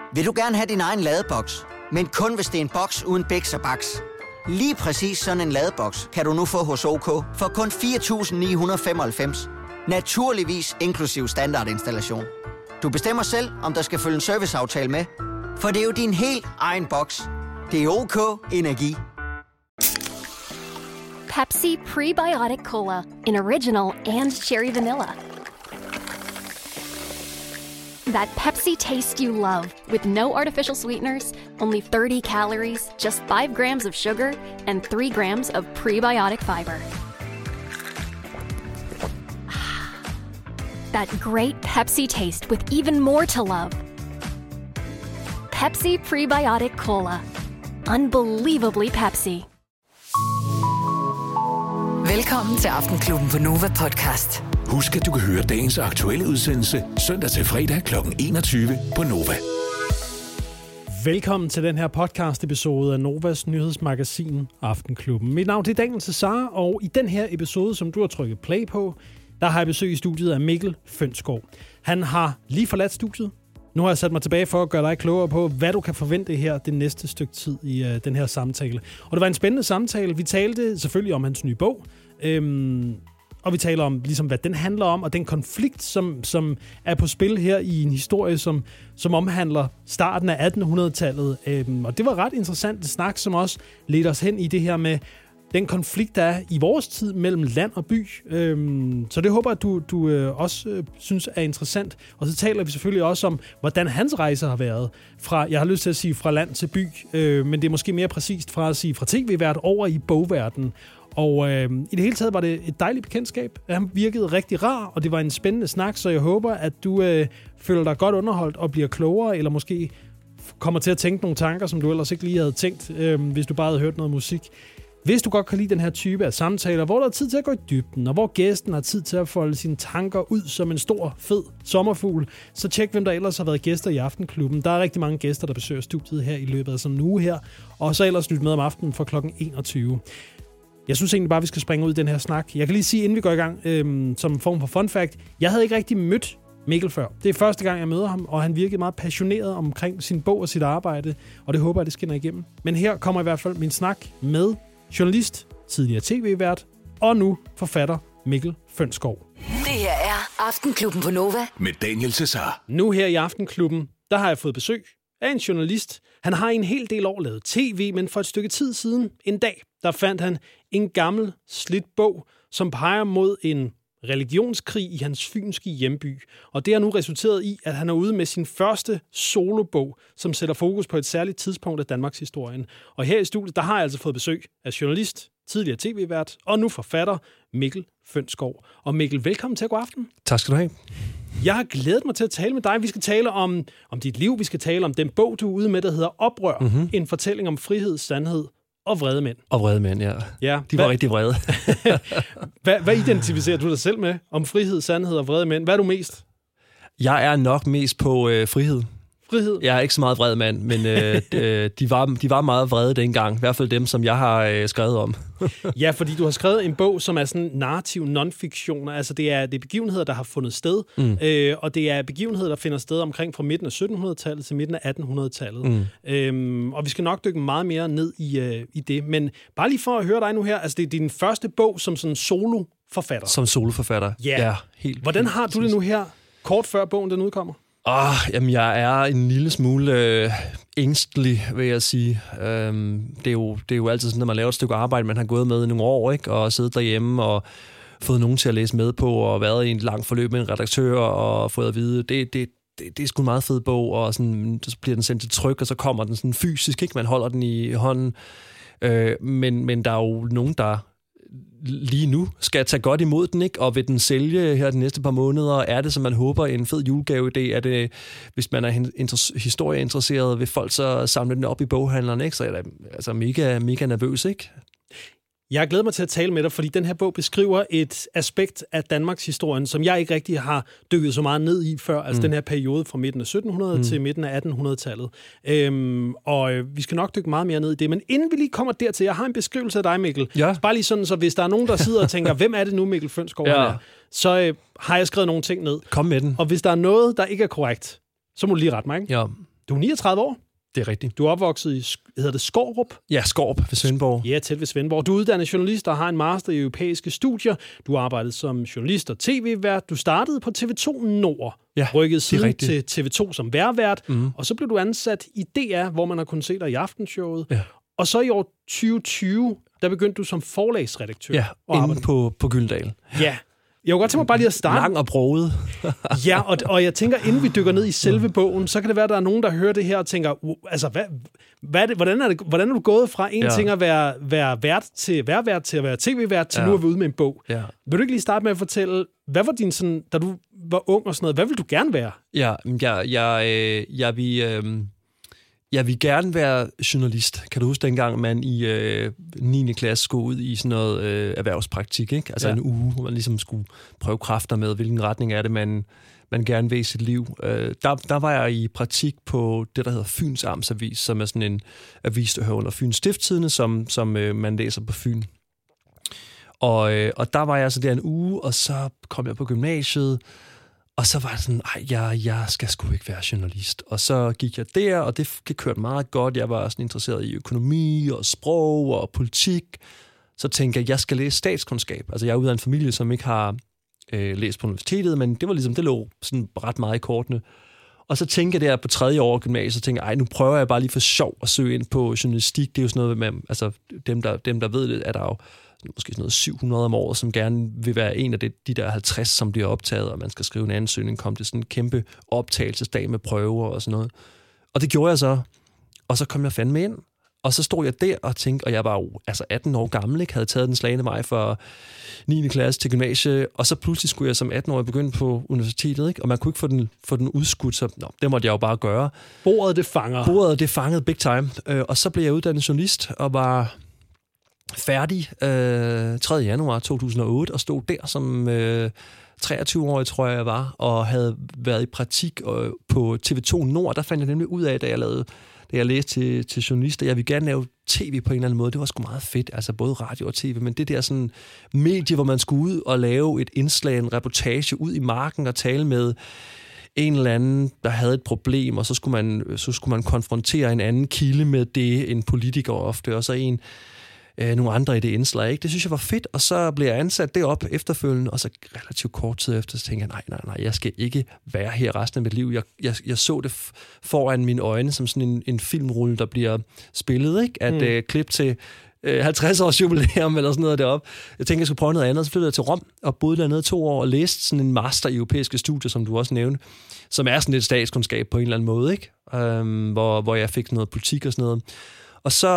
Vil du gerne have din egen ladeboks, men kun hvis det er en boks uden biks og baks? Lige præcis sådan en ladeboks kan du nu få hos OK for kun 4.995. Naturligvis inklusiv standardinstallation. Du bestemmer selv, om der skal følge en serviceaftale med, for det er jo din helt egen boks. Det er OK Energi. Pepsi Prebiotic Cola in original and cherry vanilla. That Pepsi taste you love, with no artificial sweeteners, only 30 calories, just 5 grams of sugar, and 3 grams of prebiotic fiber. That great Pepsi taste with even more to love. Pepsi Prebiotic Cola. Unbelievably Pepsi. Velkommen til Aftenklubben på Nova Podcast. Husk, at du kan høre dagens aktuelle udsendelse søndag til fredag kl. 21 på Nova. Velkommen til den her podcast-episode af Novas nyhedsmagasin Aftenklubben. Mit navn er Daniel Cesar, og i den her episode, som du har trykket play på, der har jeg besøg i studiet af Mikkel Fønsskov. Han har lige forladt studiet. Nu har jeg sat mig tilbage for at gøre dig klogere på, hvad du kan forvente her det næste stykke tid i den her samtale. Og det var en spændende samtale. Vi talte selvfølgelig om hans nye bog, og vi taler om, ligesom, hvad den handler om, og den konflikt, som er på spil her i en historie, som omhandler starten af 1800-tallet. Og det var ret interessant snak, som også ledte os hen i det her med den konflikt, der er i vores tid mellem land og by. Så det håber jeg, at du også synes er interessant. Og så taler vi selvfølgelig også om, hvordan hans rejse har været. Jeg har lyst til at sige fra land til by, men det er måske mere præcist fra at sige fra tv-vært over i bogverdenen. Og i det hele taget var det et dejligt bekendtskab. Han virkede rigtig rar, og det var en spændende snak, så jeg håber, at du føler dig godt underholdt og bliver klogere, eller måske kommer til at tænke nogle tanker, som du ellers ikke lige havde tænkt, hvis du bare havde hørt noget musik. Hvis du godt kan lide den her type af samtaler, hvor der er tid til at gå i dybden, og hvor gæsten har tid til at folde sine tanker ud som en stor, fed sommerfugl, så tjek, hvem der ellers har været gæster i Aftenklubben. Der er rigtig mange gæster, der besøger studiet her i løbet af sådan en uge her, og så ellers lyt med om aftenen fra kl. 21. Jeg synes egentlig bare, vi skal springe ud i den her snak. Jeg kan lige sige, inden vi går i gang, som en form for fun fact, jeg havde ikke rigtig mødt Mikkel før. Det er første gang, jeg møder ham, og han virkede meget passioneret omkring sin bog og sit arbejde, og det håber jeg, det skinner igennem. Men her kommer i hvert fald min snak med journalist, tidligere tv-vært og nu forfatter Mikkel Fønsskov. Det her er Aftenklubben på Nova. Med Daniel Cesar. Nu her i Aftenklubben, der har jeg fået besøg af en journalist. Han har i en hel del år lavet tv, men for et stykke tid siden, en dag, der fandt han en gammel, slidt bog, som peger mod en religionskrig i hans fynske hjemby. Og det har nu resulteret i, at han er ude med sin første solobog, som sætter fokus på et særligt tidspunkt af Danmarks historien. Og her i studiet, der har jeg altså fået besøg af journalist, tidligere tv-vært og nu forfatter Mikkel Fønsskov. Og Mikkel, velkommen til God Aften. Tak skal du have. Jeg har glædet mig til at tale med dig. Vi skal tale om dit liv. Vi skal tale om den bog, du er ude med, der hedder Oprør. Mm-hmm. En fortælling om frihed, sandhed og vrede mænd. Og vrede mænd, ja. De var rigtig vrede. Hvad identificerer du dig selv med om frihed, sandhed og vrede mænd? Hvad er du mest? Jeg er nok mest på frihed. Frihed? Jeg er ikke så meget vred mand, men de var meget vrede dengang. I hvert fald dem, som jeg har skrevet om. Ja, fordi du har skrevet en bog, som er sådan narrativ non-fiktion. Altså det er begivenheder, der har fundet sted, og det er begivenheder, der finder sted omkring fra midten af 1700-tallet til midten af 1800-tallet. Og vi skal nok dykke meget mere ned i det. Men bare lige for at høre dig nu her, altså det er din første bog som sådan soloforfatter. Som soloforfatter, ja. Helt. Hvordan har du det nu her, kort før bogen den udkommer? Jamen, jeg er en lille smule ængstelig, vil jeg sige. Det er jo altid sådan, når man laver et stykke arbejde, man har gået med i nogle år, ikke? Og siddet derhjemme og fået nogen til at læse med på, og været i en lang forløb med en redaktør, og fået at vide, det er sgu en meget fed bog, og sådan, så bliver den sendt til tryk, og så kommer den sådan fysisk, ikke? Man holder den i hånden. Men der er jo nogen, der lige nu skal tage godt imod den, ikke? Og vil den sælge her de næste par måneder? Er det, som man håber, en fed julegave-idé? Er det, hvis man er historieinteresseret, vil folk så samle den op i boghandlerne, ikke? Så er det altså mega, mega nervøs, ikke? Jeg glæder mig til at tale med dig, fordi den her bog beskriver et aspekt af Danmarks historien, som jeg ikke rigtig har dykket så meget ned i før, altså den her periode fra midten af 1700 til midten af 1800-tallet. Og vi skal nok dykke meget mere ned i det, men inden vi lige kommer dertil, jeg har en beskrivelse af dig, Mikkel. Ja. Bare lige sådan, så hvis der er nogen, der sidder og tænker, hvem er det nu, Mikkel Fønsskov er, så har jeg skrevet nogle ting ned. Kom med den. Og hvis der er noget, der ikke er korrekt, så må du lige rette mig, ikke? Ja. Du er 39 år. Det er rigtigt. Du er opvokset i, hedder det Skårup? Ja, Skårup ved Svendborg. Ja, tæt ved Svendborg. Du er uddannet journalist og har en master i europæiske studier. Du har arbejdet som journalist og tv-vært. Du startede på TV2 Nord. Ja, rykkede siden til TV2 som værvært. Og så blev du ansat i DR, hvor man har kunnet se dig i Aftenshowet. Ja. Og så i år 2020, der begyndte du som forlagsredaktør. Ja, inde på Gyldendal. Ja. Jeg kunne godt tænke mig bare lige at starte. Lang og broget. Ja, og jeg tænker, inden vi dykker ned i selve bogen, så kan det være, at der er nogen, der hører det her og tænker, altså, hvad er det, hvordan er du gået fra en ting at være vært til at være tv-vært, til nu at være ude med en bog? Ja. Vil du ikke lige starte med at fortælle, hvad var din sådan, da du var ung og sådan noget, hvad ville du gerne være? Jeg vil gerne være journalist. Kan du huske dengang, man i 9. klasse skulle ud i sådan noget erhvervspraktik, ikke? Altså en uge, hvor man ligesom skulle prøve kræfter med, hvilken retning er det, man gerne vil i sit liv. Der var jeg i praktik på det, der hedder Fyns Amtsavis, som er sådan en avis, der hører under Fyns Stiftstidende, som man læser på Fyn. Og der var jeg så der en uge, og så kom jeg på gymnasiet, og så var det sådan, jeg skal sgu ikke være journalist. Og så gik jeg der, og det kørte meget godt. Jeg var sådan interesseret i økonomi og sprog og politik. Så tænkte jeg skal læse statskundskab. Altså jeg er ude af en familie, som ikke har læst på universitetet, men det var ligesom, det lå sådan ret meget i kortene. Og så tænkte jeg der på 3. år gymnasiet, så tænkte jeg, nu prøver jeg bare lige for sjov at søge ind på journalistik. Det er jo sådan noget med, altså dem der ved det, er der jo måske sådan noget 700 om året, som gerne vil være en af de der 50, som bliver optaget, og man skal skrive en ansøgning, kom det sådan en kæmpe optagelsesdag med prøver og sådan noget. Og det gjorde jeg så, og så kom jeg fandme ind, og så stod jeg der og tænkte, og jeg var jo 18 år gammel, ikke? Havde taget den slagne vej fra 9. klasse til gymnasie, og så pludselig skulle jeg som 18-årig begynde på universitetet, ikke? Og man kunne ikke få den udskudt, så det måtte jeg jo bare gøre. Bordet det fangede big time, og så blev jeg uddannet journalist, og var færdig 3. januar 2008, og stod der som 23-årig, tror jeg var, og havde været i praktik på TV2 Nord. Der fandt jeg nemlig ud af, da jeg læste til journalist, at jeg ville gerne lave tv på en eller anden måde. Det var sgu meget fedt, altså både radio og tv, men det der sådan medie, hvor man skulle ud og lave et indslag, en reportage ud i marken og tale med en eller anden, der havde et problem, og så skulle man konfrontere en anden kilde med det, en politiker ofte, og så nogle andre i det indslag, ikke? Det synes jeg var fedt, og så blev jeg ansat derop efterfølgende, og så relativt kort tid efter, så tænkte jeg, nej, jeg skal ikke være her resten af mit liv. Jeg så det foran mine øjne, som sådan en filmrulle, der bliver spillet, ikke? At klip til 50 års jubilæum eller sådan noget deroppe. Jeg tænkte, jeg skulle prøve noget andet, så flyttede jeg til Rom, og boede dernede 2 år, og læste sådan en master i europæiske studier, som du også nævnte, som er sådan et statskundskab på en eller anden måde, ikke? Hvor jeg fik noget politik og sådan noget. Og så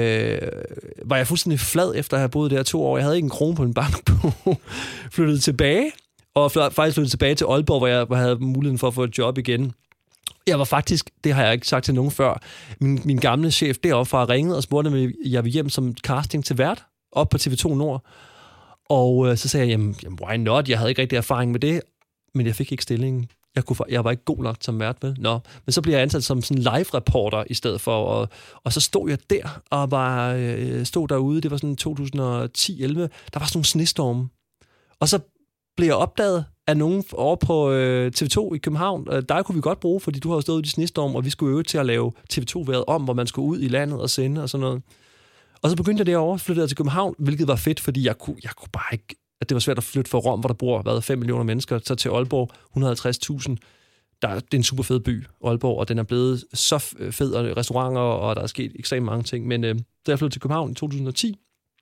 var jeg fuldstændig flad efter at have boet der 2 år. Jeg havde ikke en krone på en bankbog. Flyttede tilbage, og faktisk flyttede tilbage til Aalborg, hvor jeg havde muligheden for at få et job igen. Jeg var faktisk, det har jeg ikke sagt til nogen før, min gamle chef deroppe fra ringede og spurgte, om jeg ville hjem som casting til vært op på TV2 Nord. Og så sagde jeg, jamen why not? Jeg havde ikke rigtig erfaring med det, men jeg fik ikke stillingen. Jeg var ikke god nok som vært, vel? Nå. Men så blev jeg ansat som sådan live-reporter i stedet for, og så stod jeg der og stod derude, det var sådan 2010-11, der var sådan nogle snestorme. Og så blev jeg opdaget af nogen over på TV2 i København. Der kunne vi godt bruge, fordi du har jo stået i de snestorme, og vi skulle øve til at lave TV2-været om, hvor man skulle ud i landet og sende og sådan noget. Og så begyndte jeg derovre, flyttede jeg til København, hvilket var fedt, fordi jeg kunne bare ikke, at det var svært at flytte fra Rom, hvor der bor 5 millioner mennesker, så til Aalborg, 150.000. Det er en super fed by, Aalborg, og den er blevet så fed, og restauranter, og der er sket ekstremt mange ting. Men da jeg flyttede til København i 2010,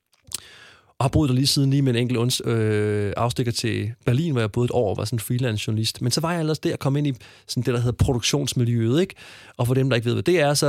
og har boet der lige siden, lige med en enkelt afstikker til Berlin, hvor jeg boede et år og var sådan en freelance journalist. Men så var jeg ellers der og kom ind i sådan det, der hedder produktionsmiljøet, ikke? Og for dem, der ikke ved, hvad det er,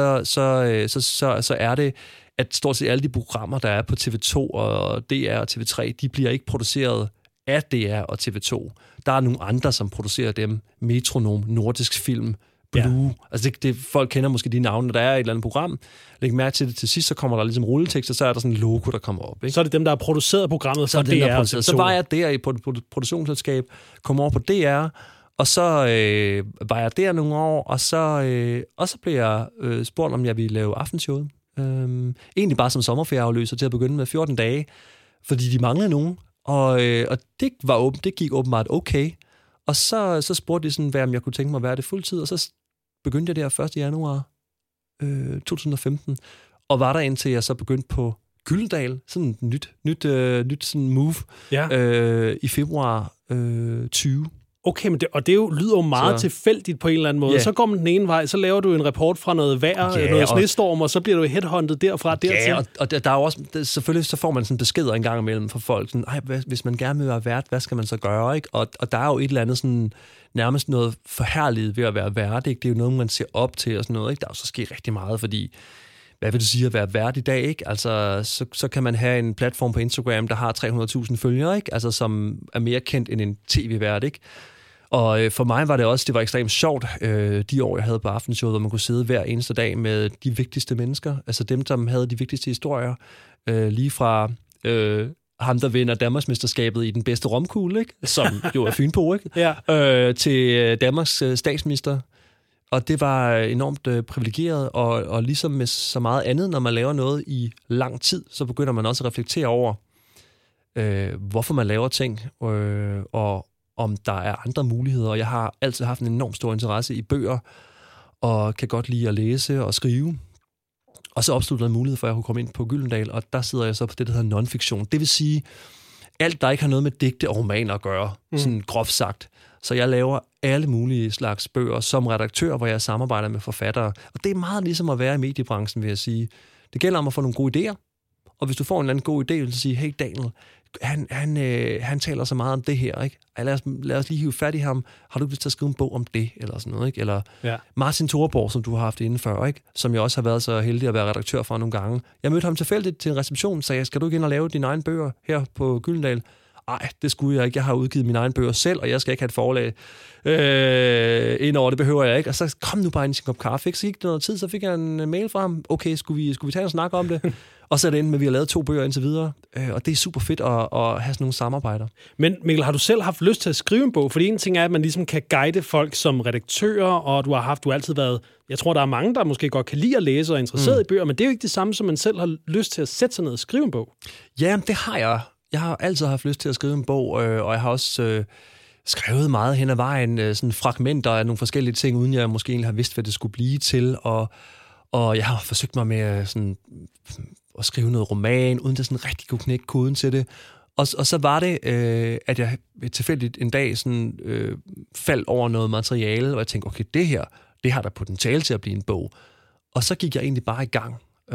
så er det, at stort set alle de programmer, der er på TV2 og DR og TV3, de bliver ikke produceret af DR og TV2. Der er nogle andre, som producerer dem. Metronom, Nordisk Film, Blue. Ja. Altså folk kender måske de navne, der er i et eller andet program. Læg mærke til det til sidst, så kommer der ligesom rulletekst, og så er der sådan en logo, der kommer op. Ikke? Så er det dem, der har produceret programmet for DR. Så var jeg der i produktionsselskab, kom over på DR, og så var jeg der nogle år, og så blev jeg spurgt, om jeg ville lave Aftenshowet. Egentlig bare som sommerferieafløser til at begynde med 14 dage, fordi de manglede nogen. Og det gik åbenbart okay. Og så spurgte de sådan, om jeg kunne tænke mig at være det fuldtid, og så begyndte jeg der 1. januar 2015, og var der indtil jeg så begyndte på Gyldendal, sådan et nyt sådan move, i februar 20. Okay, men det lyder jo meget tilfældigt på en eller anden måde. Yeah. Så går man den ene vej, så laver du en rapport fra noget vejr, noget snestorm, og så bliver du headhunted derfra dertil. Ja, og der er jo også, selvfølgelig så får man sådan beskeder en gang imellem fra folk, sådan, hvis man gerne vil være vært, hvad skal man så gøre, ikke? Og der er jo et eller andet sådan, nærmest noget forherliget ved at være vært, ikke? Det er jo noget, man ser op til og sådan noget, ikke? Der er jo så sket rigtig meget, fordi hvad vil du sige at være vært i dag, ikke? Altså, så kan man have en platform på Instagram, der har 300.000 følgere, ikke? Altså, som er mere kendt end en tv-vært, ikke? Og for mig var det var ekstremt sjovt, de år, jeg havde på Aftenshowet, hvor man kunne sidde hver eneste dag med de vigtigste mennesker, altså dem, som havde de vigtigste historier, lige fra ham, der vinder Danmarksmesterskabet i den bedste romkugle, ikke? Som jo er Fynbo, ikke? Ja. Til Danmarks statsminister. Og det var enormt privilegeret, og ligesom med så meget andet, når man laver noget i lang tid, så begynder man også at reflektere over, hvorfor man laver ting, og om der er andre muligheder. Og jeg har altid haft en enormt stor interesse i bøger, og kan godt lide at læse og skrive. Og så opstod der en mulighed for, at jeg kunne komme ind på Gyldendal, og der sidder jeg så på det, der hedder non-fiktion. Det vil sige, alt, der ikke har noget med digte og romaner at gøre, sådan groft sagt. Så jeg laver alle mulige slags bøger som redaktør, hvor jeg samarbejder med forfattere. Og det er meget ligesom at være i mediebranchen, vil jeg sige. Det gælder om at få nogle gode idéer. Og hvis du får en eller anden god idé, vil du sige, hey Daniel, han taler så meget om det her, ikke? Lad os lige hive fat i ham. Har du lyst til at skrive en bog om det? Eller sådan noget, ikke? Eller Martin Thorborg, som du har haft inden før, ikke? Som jeg også har været så heldig at være redaktør for nogle gange. Jeg mødte ham tilfældigt til en reception, sagde, skal du ikke ind og lave dine egne bøger her på Gyldendal? Nej, det skulle jeg ikke. Jeg har udgivet mine egne bøger selv, og jeg skal ikke have et forlag indover. Det behøver jeg ikke. Og så kom nu bare ind til en kop kaffe. Så gik der noget tid, så fik jeg en mail fra ham. Okay, skulle vi tage en snak om det? Og så er det endelig med, at vi har lavet 2 bøger indtil videre. Og det er super fedt at have sådan nogle samarbejder. Men Mikkel, har du selv haft lyst til at skrive en bog? For en ting er, at man ligesom kan guide folk som redaktører, og du har altid været... Jeg tror, der er mange, der måske godt kan lide at læse og er interesseret i bøger, men det er jo ikke det samme, som man selv har lyst til at sætte sig ned og skrive en bog. Ja, det har jeg. Jeg har altid haft lyst til at skrive en bog, og jeg har også skrevet meget hen ad vejen, sådan fragmenter af nogle forskellige ting, uden jeg måske egentlig har vidst, hvad det skulle blive til, og jeg har forsøgt mig med sådan, at skrive noget roman, uden at sådan rigtig kunne knække koden til det. Og så var det, at jeg tilfældigt en dag sådan, faldt over noget materiale, og jeg tænkte, okay, det har der potentiale til at blive en bog. Og så gik jeg egentlig bare i gang.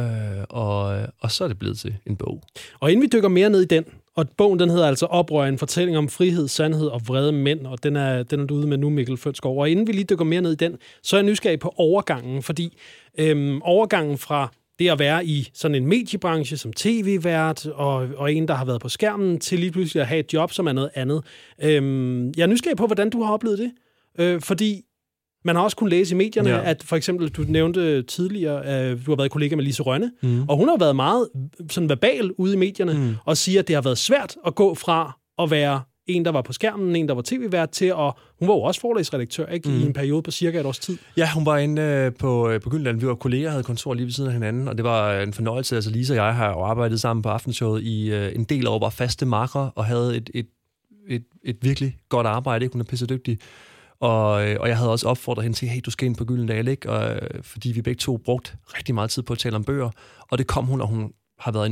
Og så er det blevet til en bog. Og inden vi dykker mere ned i den, og bogen den hedder altså Oprør, en fortælling om frihed, sandhed og vrede mænd, og den er du ude med nu, Mikkel Fønsskov. Og inden vi lige dykker mere ned i den, så er jeg nysgerrig på overgangen, fordi overgangen fra det at være i sådan en mediebranche som tv-vært og en, der har været på skærmen, til lige pludselig at have et job, som er noget andet. Jeg er nysgerrig på, hvordan du har oplevet det, fordi man har også kunnet læse i medierne, at for eksempel, du nævnte tidligere, du har været kollega med Lise Rønne, og hun har været meget sådan verbal ude i medierne, og siger, at det har været svært at gå fra at være en, der var på skærmen, en, der var tv-vært, til at hun var jo også forlagsredaktør, ikke? I en periode på cirka et års tid. Ja, hun var inde på Gyldendal. Vi var kolleger, havde kontor lige ved siden af hinanden, og det var en fornøjelse. Altså Lise og jeg har jo arbejdet sammen på Aftenshowet i en del år, var faste makker, og havde et virkelig godt arbejde. Hun er pissedygtig. Og jeg havde også opfordret hende til, hey, du skal ind på Gyldendal, ikke? Og, fordi vi begge to brugt rigtig meget tid på at tale om bøger. Og det kom hun, og hun har været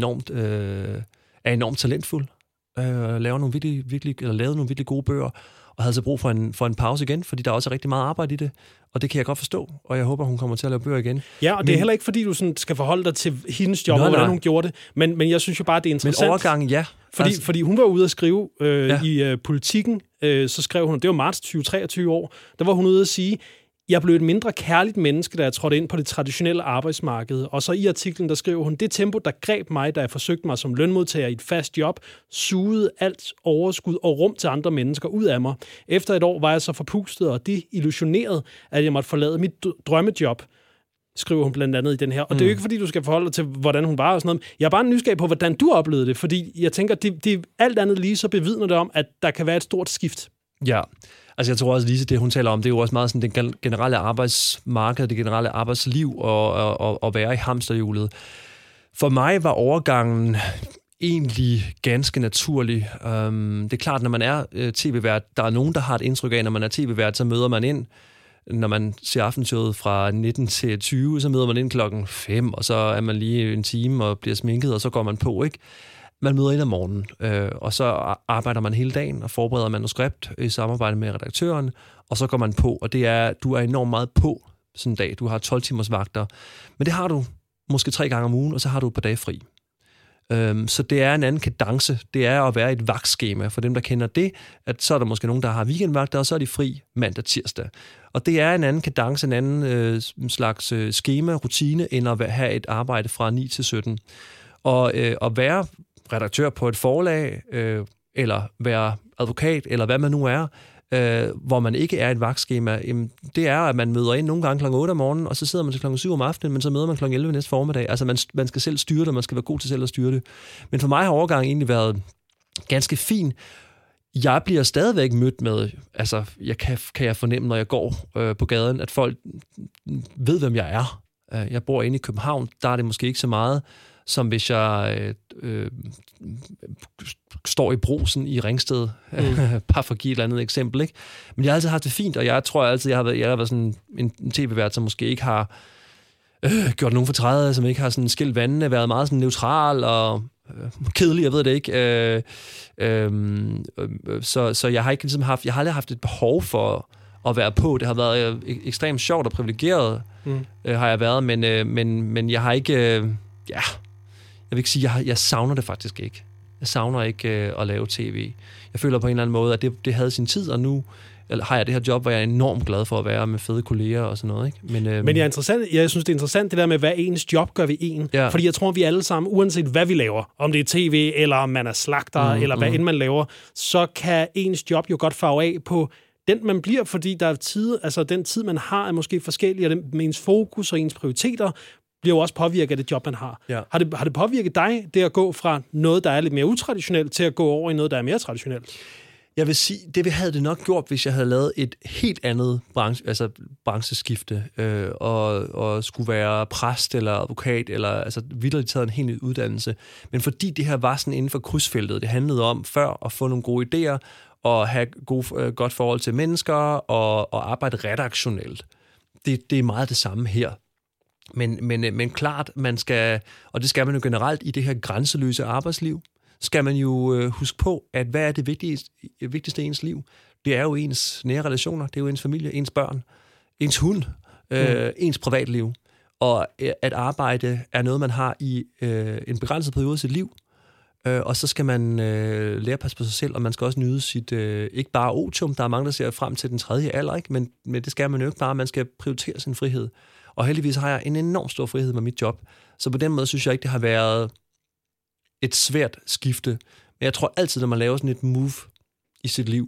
enormt talentfuld. Lavede nogle virkelig gode bøger, og havde så brug for en pause igen, fordi der også er rigtig meget arbejde i det. Og det kan jeg godt forstå, og jeg håber, hun kommer til at lave bøger igen. Ja, og det er heller ikke, fordi du sådan skal forholde dig til hendes job, og hvordan hun gjorde det. Men jeg synes jo bare, det er interessant. Men overgangen, ja. Fordi hun var ude at skrive i Politikken, så skrev hun, det var marts 2023 år, der var hun ude at sige, jeg blev et mindre kærligt menneske, da jeg trådte ind på det traditionelle arbejdsmarked. Og så i artiklen, der skriver hun, det tempo, der greb mig, da jeg forsøgte mig som lønmodtager i et fast job, sugede alt overskud og rum til andre mennesker ud af mig. Efter et år var jeg så forpustet og deillusioneret, at jeg måtte forlade mit drømmejob, skriver hun blandt andet i den her. Og det er jo ikke, fordi du skal forholde dig til, hvordan hun var og sådan noget. Jeg er bare nysgerrig på, hvordan du oplevede det, fordi jeg tænker, det alt andet lige så bevidner det om, at der kan være et stort skift. Ja, altså jeg tror også, Lise, det hun taler om, det er jo også meget sådan det generelle arbejdsmarked, det generelle arbejdsliv og være i hamsterhjulet. For mig var overgangen egentlig ganske naturlig. Det er klart, når man er tv-vært, der er nogen, der har et indtryk af, når man er tv-vært, så møder man ind når man ser aftenshowet fra 19 til 20, så møder man ind klokken 5, og så er man lige en time og bliver sminket, og så går man på, ikke? Man møder ind om morgenen, og så arbejder man hele dagen og forbereder manuskript i samarbejde med redaktøren, og så går man på, og du er enormt meget på sådan en dag. Du har 12 timers vagter, men det har du måske 3 gange om ugen, og så har du et par dage fri. Så det er en anden kadence. Det er at være et vagtskema. For dem, der kender det, at så er der måske nogen, der har weekendvagter, og så er de fri mandag, tirsdag. Og det er en anden kadence, en anden slags skema, rutine, end at have et arbejde fra 9 til 17. Og at være redaktør på et forlag, eller være advokat, eller hvad man nu er, hvor man ikke er et vagtskema, det er, at man møder ind nogle gange kl. 8 om morgenen, og så sidder man til kl. 7 om aftenen, men så møder man kl. 11 næste formiddag. Altså, man skal selv styre det, man skal være god til selv at styre det. Men for mig har overgangen egentlig været ganske fin. Jeg bliver stadigvæk mødt med, altså, kan jeg fornemme, når jeg går på gaden, at folk ved, hvem jeg er. Jeg bor inde i København, der er det måske ikke så meget, som hvis jeg står i Brugsen i Ringsted, bare for at give et eller andet eksempel, ikke? Men jeg har altid haft det fint, og jeg tror altid, jeg har været sådan en tv-vært, som måske ikke har gjort nogen fortræd, som ikke har sådan skilt vandene, været meget sådan neutral og kedelig, jeg ved det ikke. Så jeg har ikke ligesom jeg har aldrig haft et behov for at være på. Det har været ekstremt sjovt og privilegeret, har jeg været, men jeg har ikke... Jeg vil ikke sige, jeg savner det faktisk ikke. Jeg savner ikke at lave tv. Jeg føler på en eller anden måde, at det havde sin tid, og nu har jeg det her job, hvor jeg er enormt glad for at være med fede kolleger og sådan noget. Ikke? Men jeg synes, det er interessant, det der med, hvad ens job gør ved en. Ja. Fordi jeg tror, vi alle sammen, uanset hvad vi laver, om det er tv, eller om man er slagter, eller hvad end man laver, så kan ens job jo godt farve af på den, man bliver, fordi der er tid, altså den tid, man har, er måske forskellig, og med ens fokus og ens prioriteter bliver jo også påvirket af det job, man har. Ja. Har det påvirket dig, det at gå fra noget, der er lidt mere utraditionelt, til at gå over i noget, der er mere traditionelt? Jeg vil sige, det havde det nok gjort, hvis jeg havde lavet et helt andet brancheskifte, og skulle være præst eller advokat, eller altså vitterligt taget en helt ny uddannelse. Men fordi det her var sådan inden for krydsfeltet, det handlede om før at få nogle gode idéer, og have godt forhold til mennesker, og arbejde redaktionelt. Det er meget det samme her. Men klart, man skal, og det skal man jo generelt i det her grænseløse arbejdsliv, skal man jo huske på, at hvad er det vigtigste i ens liv? Det er jo ens nære relationer, det er jo ens familie, ens børn, ens hund, ens privatliv. Og at arbejde er noget, man har i en begrænset periode af sit liv. Og så skal man lære at passe på sig selv, og man skal også nyde sit, ikke bare otium, der er mange, der ser frem til den 3. alder, ikke? Men det skal man jo ikke bare, man skal prioritere sin frihed. Og heldigvis har jeg en enorm stor frihed med mit job. Så på den måde synes jeg ikke, det har været et svært skifte. Men jeg tror altid, når man laver sådan et move i sit liv,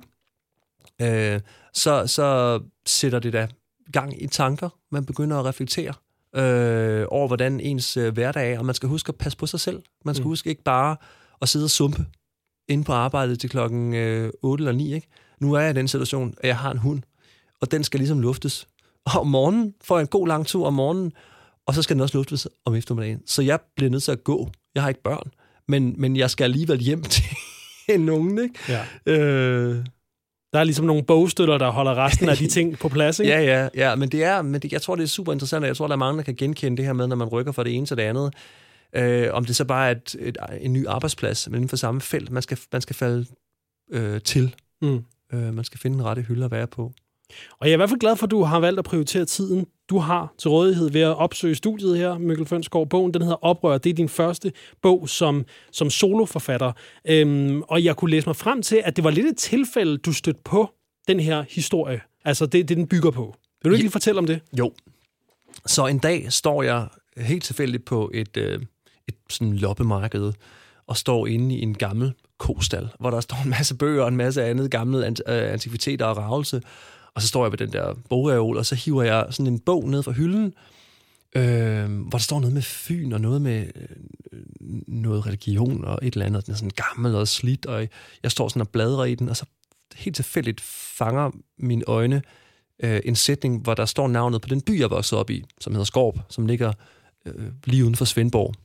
så sætter det da gang i tanker. Man begynder at reflektere over, hvordan ens hverdag er. Og man skal huske at passe på sig selv. Man skal huske ikke bare at sidde og sumpe inde på arbejdet til klokken 8 eller 9. Ikke? Nu er jeg i den situation, at jeg har en hund, og den skal ligesom luftes. Og om morgenen får jeg en god lang tur om morgenen, og så skal den også luftes om eftermiddagen. Så jeg bliver nødt til at gå. Jeg har ikke børn, men jeg skal alligevel hjem til en unge, ikke? Ja. Der er ligesom nogle bogstøtter, der holder resten af de ting på plads, ikke? Ja, men jeg tror, det er super interessant, og jeg tror, der er mange, der kan genkende det her med, når man rykker fra det ene til det andet. Om det så bare er en ny arbejdsplads, men inden for samme felt. Man skal falde til. Man skal finde en rette hylde at være på. Og jeg er i hvert fald glad for, at du har valgt at prioritere tiden, du har til rådighed ved at opsøge studiet her, Mikkel Fønsgaard. Bogen, den hedder Oprør. Det er din første bog som soloforfatter. Og jeg kunne læse mig frem til, at det var lidt et tilfælde, du stødte på den her historie. Altså det den bygger på. Vil du ikke lige fortælle om det? Jo. Så en dag står jeg helt tilfældigt på et sådan loppemarked, og står inde i en gammel kostal, hvor der står en masse bøger og en masse andet gamle antikviteter og ravelse. Og så står jeg ved den der bogreol, og så hiver jeg sådan en bog ned fra hylden, hvor der står noget med Fyn, og noget med noget religion, og et eller andet. Den er sådan gammel og slidt, og jeg står sådan og bladrer i den, og så helt tilfældigt fanger mine øjne en sætning, hvor der står navnet på den by, jeg voksede op i, som hedder Skorp, som ligger lige uden for Svendborg.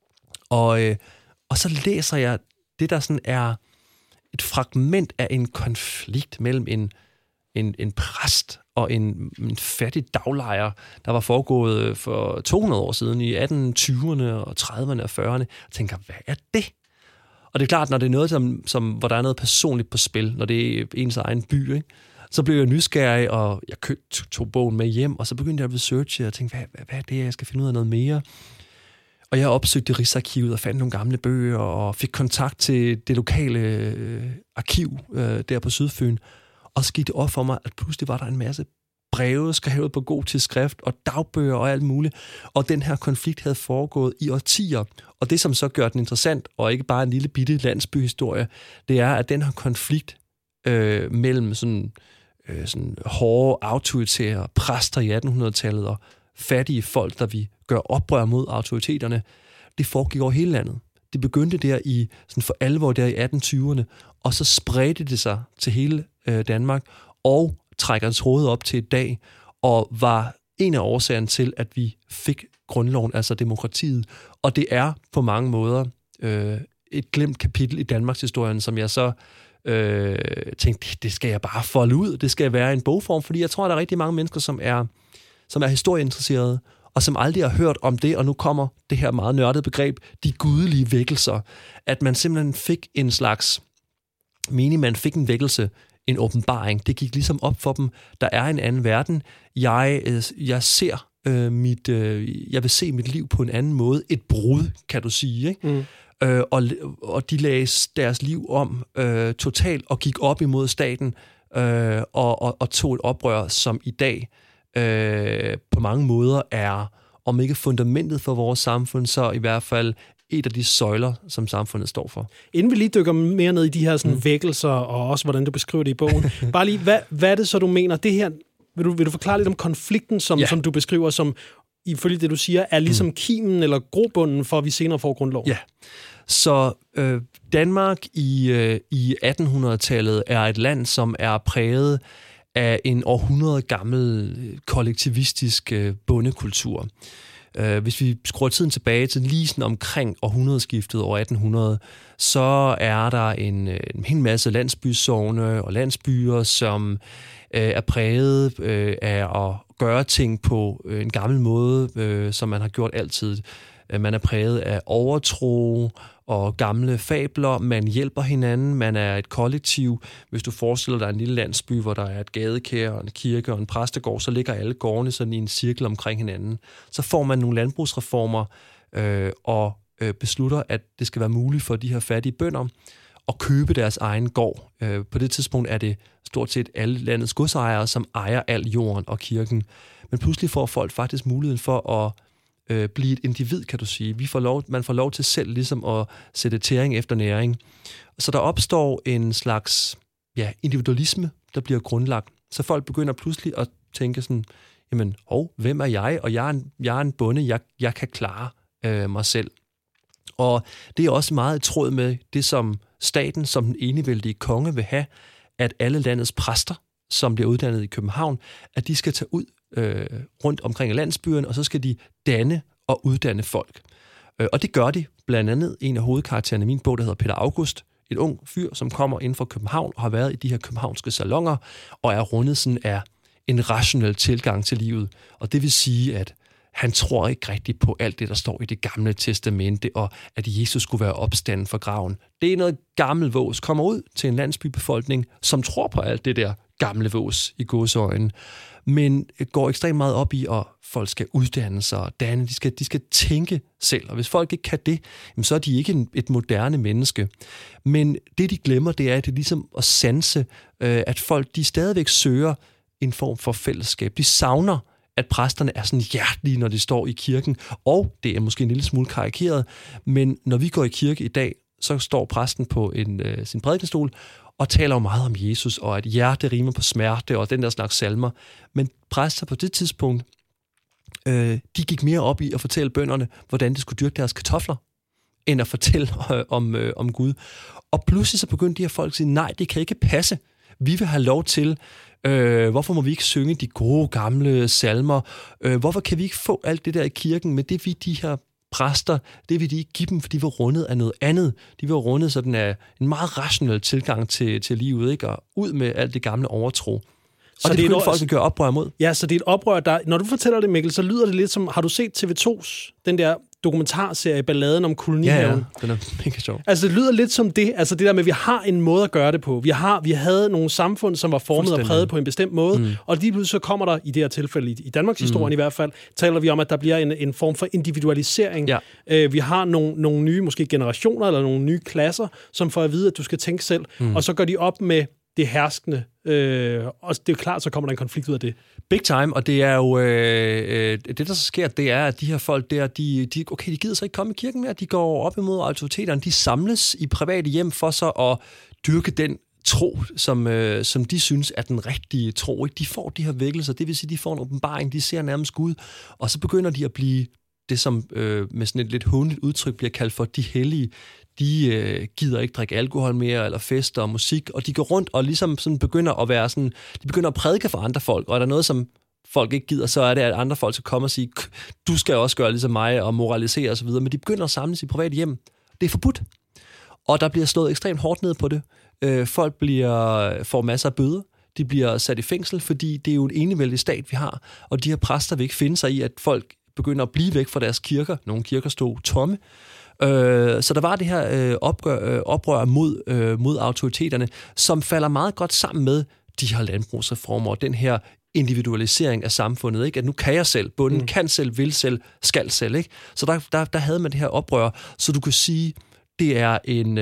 Og så læser jeg det, der sådan er et fragment af en konflikt mellem en præst og en fattig daglejer, der var foregået for 200 år siden i 1820'erne og 30'erne og 40'erne. Jeg tænker, hvad er det? Og det er klart, når det er noget, hvor der er noget personligt på spil, når det er ens egen by, ikke? Så blev jeg nysgerrig, og jeg tog bogen med hjem, og så begyndte jeg at researche, og tænkte, hvad er det, jeg skal finde ud af noget mere? Og jeg opsøgte Rigsarkivet og fandt nogle gamle bøger, og fik kontakt til det lokale arkiv der på Sydfyn. Og så gik det op for mig, at pludselig var der en masse breve skrevet på gotisk skrift, og dagbøger og alt muligt. Og den her konflikt havde foregået i årtier. Og det, som så gør den interessant, og ikke bare en lille bitte landsbyhistorie, det er, at den her konflikt mellem sådan hårde, autoritære præster i 1800-tallet og fattige folk, der vi gør oprør mod autoriteterne, det foregik over hele landet. Det begyndte der i sådan for alvor der i 1820'erne, og så spredte det sig til hele Danmark, og trækker trådet op til i dag, og var en af årsagerne til, at vi fik grundloven, altså demokratiet. Og det er på mange måder et glemt kapitel i Danmarks historien, som jeg så tænkte, det skal jeg bare folde ud, det skal være en bogform, fordi jeg tror, der er rigtig mange mennesker, som er historieinteresserede, og som aldrig har hørt om det, og nu kommer det her meget nørdede begreb, de gudelige vækkelser, at man simpelthen fik en slags man fik en vækkelse, en åbenbaring. Det gik ligesom op for dem. Der er en anden verden. Jeg ser jeg vil se mit liv på en anden måde. Et brud, kan du sige, ikke? Og de lagde deres liv om totalt og gik op imod staten og tog et oprør, som i dag på mange måder er, om ikke fundamentet for vores samfund, så i hvert fald et af de søjler, som samfundet står for. Inden vi lige dykker mere ned i de her sådan, vækkelser, og også hvordan du beskriver det i bogen, bare lige, hvad er det så, du mener? Det her, vil du forklare lidt om konflikten, som du beskriver, som ifølge det, du siger, er ligesom kimen eller grobunden for, at vi senere får grundlov? Ja, så Danmark i 1800-tallet er et land, som er præget af en århundrede gammel kollektivistisk bondekultur. Hvis vi skruer tiden tilbage til lige sådan omkring århundredeskiftet år 1800, så er der en hel masse landsbysogne og landsbyer, som er præget af at gøre ting på en gammel måde, som man har gjort altid. Man er præget af overtro og gamle fabler. Man hjælper hinanden. Man er et kollektiv. Hvis du forestiller dig en lille landsby, hvor der er et gadekær og en kirke og en præstegård, så ligger alle gårdene sådan i en cirkel omkring hinanden. Så får man nogle landbrugsreformer og beslutter, at det skal være muligt for de her fattige bønder at købe deres egen gård. På det tidspunkt er det stort set alle landets godsejere, som ejer al jorden og kirken. Men pludselig får folk faktisk muligheden for at blive et individ, kan du sige. Man får lov til selv ligesom at sætte tæring efter næring. Så der opstår en slags individualisme, der bliver grundlagt. Så folk begynder pludselig at tænke sådan, jamen, hvem er jeg? Og jeg er en bonde, jeg kan klare mig selv. Og det er også meget i tråd med det, som staten, som den enevældige konge vil have, at alle landets præster, som bliver uddannet i København, at de skal tage ud rundt omkring landsbyen, og så skal de danne og uddanne folk. Og det gør de. Blandt andet en af hovedkaraktererne i min bog, der hedder Peter August, et ung fyr, som kommer ind fra København og har været i de her københavnske salonger, og er rundet sådan af en rationel tilgang til livet. Og det vil sige, at han tror ikke rigtigt på alt det, der står i Det Gamle Testamente, og at Jesus skulle være opstanden fra graven. Det er noget gammel vås. Kommer ud til en landsbybefolkning, som tror på alt det der gamle vås i gåseøjne, men går ekstremt meget op i, at folk skal uddanne sig og danne. De skal tænke selv, og hvis folk ikke kan det, så er de ikke et moderne menneske. Men det, de glemmer, det er, at det er ligesom at sanse, at folk de stadigvæk søger en form for fællesskab. De savner, at præsterne er sådan hjertelige, når de står i kirken, og det er måske en lille smule karikeret, men når vi går i kirke i dag, så står præsten på sin prædikenstol og taler jo meget om Jesus, og at hjerte rimer på smerte, og den der slags salmer. Men præster på det tidspunkt, de gik mere op i at fortælle bønderne, hvordan de skulle dyrke deres kartofler, end at fortælle om Gud. Og pludselig så begyndte de her folk at sige, nej, det kan ikke passe. Vi vil have lov til, hvorfor må vi ikke synge de gode gamle salmer? Hvorfor kan vi ikke få alt det der i kirken, men det vi de her præster, det vil de ikke give dem, for de var rundet af noget andet. De var rundet sådan af en meget rationel tilgang til livet, ikke? Og ud med alt det gamle overtro. Og det begyndte folk at gøre oprør mod. Ja, så det er et oprør, der... Når du fortæller det, Mikkel, så lyder det lidt som... Har du set TV2's, den der dokumentarserie Balladen om kolonihaven? Ja, den er mega sjov. Altså, det lyder lidt som det. Altså, det der med, at vi har en måde at gøre det på. Vi havde nogle samfund, som var formet og præget på en bestemt måde, og lige pludselig så kommer der, i det her tilfælde, i Danmarks historien i hvert fald, taler vi om, at der bliver en form for individualisering. Ja. Vi har nogle nye, måske generationer, eller nogle nye klasser, som får at vide, at du skal tænke selv, og så går de op med det herskende. Og det er klart, så kommer der en konflikt ud af det. Big time, og det er jo... det, der så sker, det er, at de her folk der, de gider så ikke komme i kirken mere. De går op imod autoriteterne. De samles i private hjem for så at dyrke den tro, som de synes er den rigtige tro. Ikke? De får de her vækkelser, det vil sige, de får en åbenbaring, de ser nærmest Gud, og så begynder de at blive det, som med sådan et lidt hånligt udtryk bliver kaldt for de hellige. De gider ikke drikke alkohol mere, eller fester og musik, og de går rundt og ligesom sådan begynder at være sådan, de begynder at prædike for andre folk, og er der noget, som folk ikke gider, så er det, at andre folk skal komme og sige, du skal også gøre ligesom mig, og moralisere osv., men de begynder at samles i private hjem. Det er forbudt, og der bliver slået ekstremt hårdt ned på det. Folk får masser af bøder, de bliver sat i fængsel, fordi det er jo en enevældig stat, vi har, og de her præster vil ikke finde sig i, at folk begynder at blive væk fra deres kirker. Nogle kirker stod tomme. Så der var det her oprør mod autoriteterne, som falder meget godt sammen med de her landbrugsreformer og den her individualisering af samfundet, ikke? At nu kan jeg selv, bunden kan selv, vil selv, skal selv, ikke? Så der havde man det her oprør, så du kan sige, det er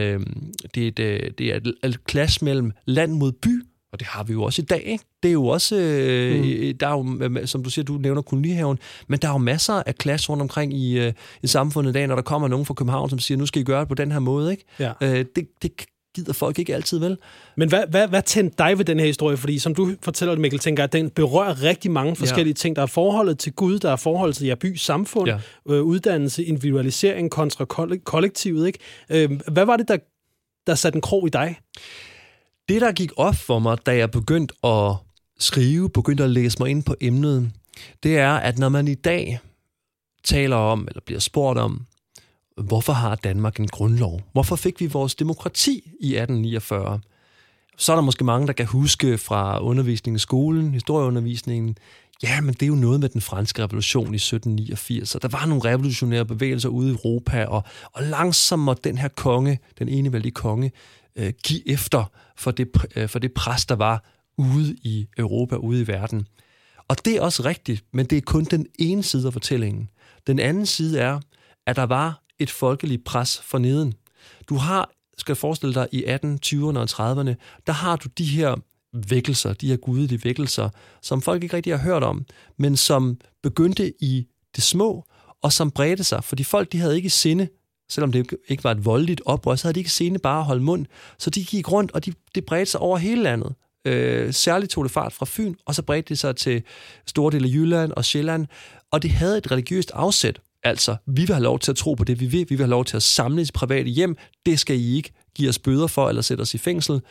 et clash mellem land mod by, og det har vi jo også i dag, ikke? Det er jo også, der er jo, som du siger, du nævner kolonihaven, men der er jo masser af clash rundt omkring i samfundet i dag, når der kommer nogen fra København, som siger, nu skal I gøre det på den her måde, ikke? Ja. Det gider folk ikke altid vel. Men hvad tændte dig ved den her historie? Fordi som du fortæller det, Mikkel, tænker at den berører rigtig mange forskellige ting. Der er forholdet til Gud, der er forholdet til bys samfund, uddannelse, individualisering kontra kollektivet, ikke? Hvad var det, der satte en krog i dig? Det, der gik op for mig, da jeg begyndte at skrive, begyndte at læse mig ind på emnet, det er, at når man i dag taler om, eller bliver spurgt om, hvorfor har Danmark en grundlov? Hvorfor fik vi vores demokrati i 1849? Så er der måske mange, der kan huske fra undervisningen i skolen, historieundervisningen, ja, men det er jo noget med den franske revolution i 1789. Så der var nogle revolutionære bevægelser ude i Europa, og langsomt måtte den her konge, den enevældige konge, give efter for det pres, der var ude i Europa, ude i verden. Og det er også rigtigt, men det er kun den ene side af fortællingen. Den anden side er, at der var et folkeligt pres forneden. Du har, skal forestille dig, i 1820'erne og 30'erne, der har du de her vækkelser, de her gudelige vækkelser, som folk ikke rigtig har hørt om, men som begyndte i det små, og som bredte sig, fordi folk, de havde ikke sinde, selvom det ikke var et voldeligt oprør, så havde de ikke sinde bare at holde mund, så de gik rundt, og det bredte sig over hele landet. Særligt tog det fart fra Fyn, og så bredte det sig til store dele af Jylland og Sjælland, og det havde et religiøst afsæt. Altså, vi vil have lov til at tro på det, vi vil have lov til at samles i private hjem, det skal I ikke give os bøder for, eller sætte os i fængsel.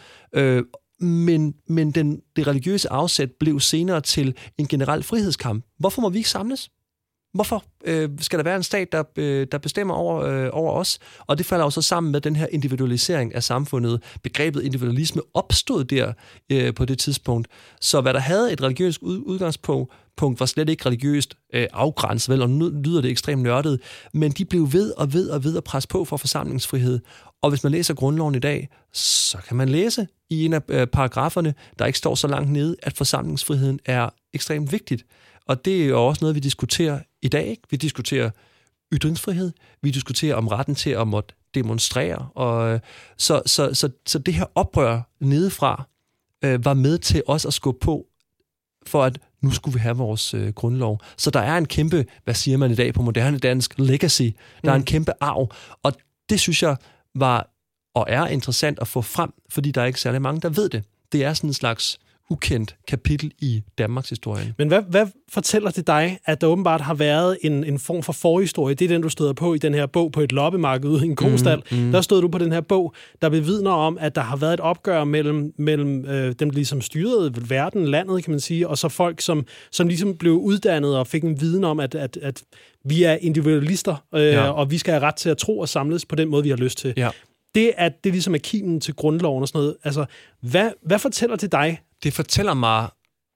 Men det religiøse afsæt blev senere til en generel frihedskamp. Hvorfor må vi ikke samles? Hvorfor skal der være en stat, der bestemmer over os? Og det falder jo så sammen med den her individualisering af samfundet. Begrebet individualisme opstod der på det tidspunkt. Så hvad der havde et religiøst udgangspunkt, var slet ikke religiøst afgrænset, vel, og nu lyder det ekstremt nørdet, men de blev ved at presse på for forsamlingsfrihed. Og hvis man læser grundloven i dag, så kan man læse i en af paragraferne, der ikke står så langt nede, at forsamlingsfriheden er ekstremt vigtigt. Og det er jo også noget, vi diskuterer i dag, ikke? Vi diskuterer ytringsfrihed, vi diskuterer om retten til at måtte demonstrere, og så det her oprør nedefra var med til også at skubbe på, for at nu skulle vi have vores grundlov. Så der er en kæmpe, hvad siger man i dag på moderne dansk, legacy. Der er en kæmpe arv, og det synes jeg var og er interessant at få frem, fordi der er ikke særlig mange, der ved det. Det er sådan en slags ukendt kapitel i Danmarks historie. Men hvad fortæller det dig, at der åbenbart har været en form for forhistorie? Det er den, du støder på i den her bog på et loppemarked ude i en kostal. Der stod du på den her bog, der bevidner om, at der har været et opgør mellem dem, der ligesom styrede verden, landet, kan man sige, og så folk, som ligesom blev uddannet og fik en viden om, at vi er individualister, og vi skal have ret til at tro og samles på den måde, vi har lyst til. Ja. Det ligesom er kimen til grundloven og sådan noget. Altså, hvad fortæller det dig? Det fortæller mig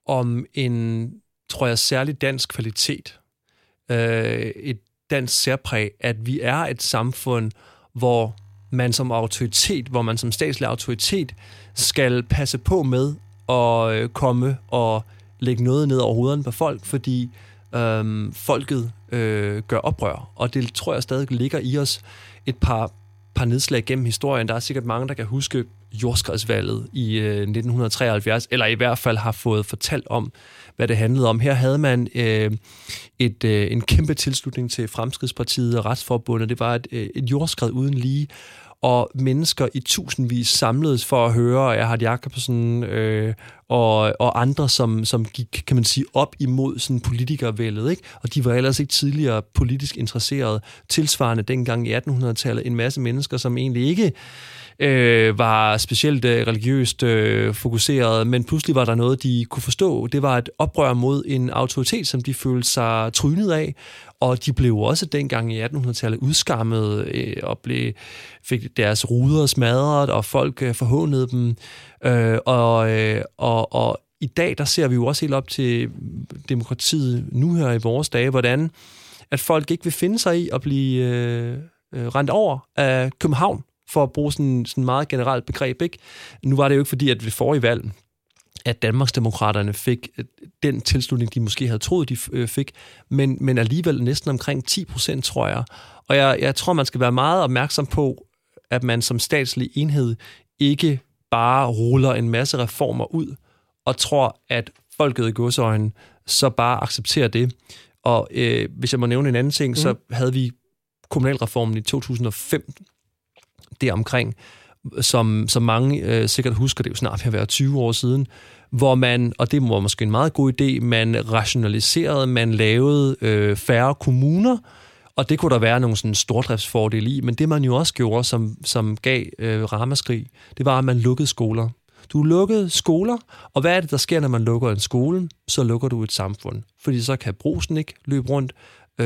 om en, tror jeg, særlig dansk kvalitet. Et dansk særpræg, at vi er et samfund, hvor man som autoritet, hvor man som statslig autoritet skal passe på med at komme og lægge noget ned over hovederne på folk, fordi folket gør oprør. Og det tror jeg stadig ligger i os et par nedslag gennem historien. Der er sikkert mange, der kan huske jordskredsvalget i 1973, eller i hvert fald har fået fortalt om, hvad det handlede om. Her havde man en kæmpe tilslutning til Fremskridtspartiet og Retsforbundet. Det var et jordskred uden lige, og mennesker i tusindvis samledes for at høre Erhard Jacobsen og andre, som gik, kan man sige, op imod sådan politikervældet, ikke? Og de var ellers ikke tidligere politisk interesserede. Tilsvarende dengang i 1800-tallet en masse mennesker, som egentlig ikke var specielt religiøst fokuseret, men pludselig var der noget, de kunne forstå. Det var et oprør mod en autoritet, som de følte sig trynet af, og de blev også dengang i 1800-tallet udskammet og fik deres ruder smadret, og folk forhånede dem. Og i dag, der ser vi jo også helt op til demokratiet nu her i vores dage, hvordan at folk ikke vil finde sig i at blive rendt over af København, for at bruge sådan meget generelt begreb, ikke? Nu var det jo ikke fordi, at ved forrige valg, at Danmarksdemokraterne fik den tilslutning, de måske havde troet, de fik, men alligevel næsten omkring 10%, tror jeg. Og jeg tror, man skal være meget opmærksom på, at man som statslig enhed ikke bare ruller en masse reformer ud, og tror, at folket i godsøjne så bare accepterer det. Og hvis jeg må nævne en anden ting, så havde vi kommunalreformen i 2005, deromkring, som mange sikkert husker, det er jo snart ved at være 20 år siden, hvor man, og det var måske en meget god idé, man rationaliserede, man lavede færre kommuner, og det kunne der være nogle sådan stordriftsfordele i, men det man jo også gjorde, som gav ramaskrig, det var, at man lukkede skoler. Du lukkede skoler, og hvad er det, der sker, når man lukker en skole? Så lukker du et samfund. Fordi så kan Brugsen ikke løbe rundt,